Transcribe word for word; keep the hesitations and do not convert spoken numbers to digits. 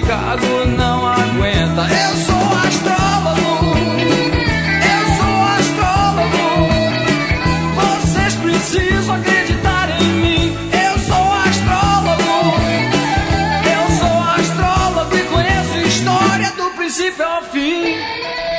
Chicago não aguenta. Eu sou astrólogo, eu sou astrólogo. Vocês precisam acreditar em mim. Eu sou astrólogo, eu sou astrólogo e conheço história do princípio ao fim.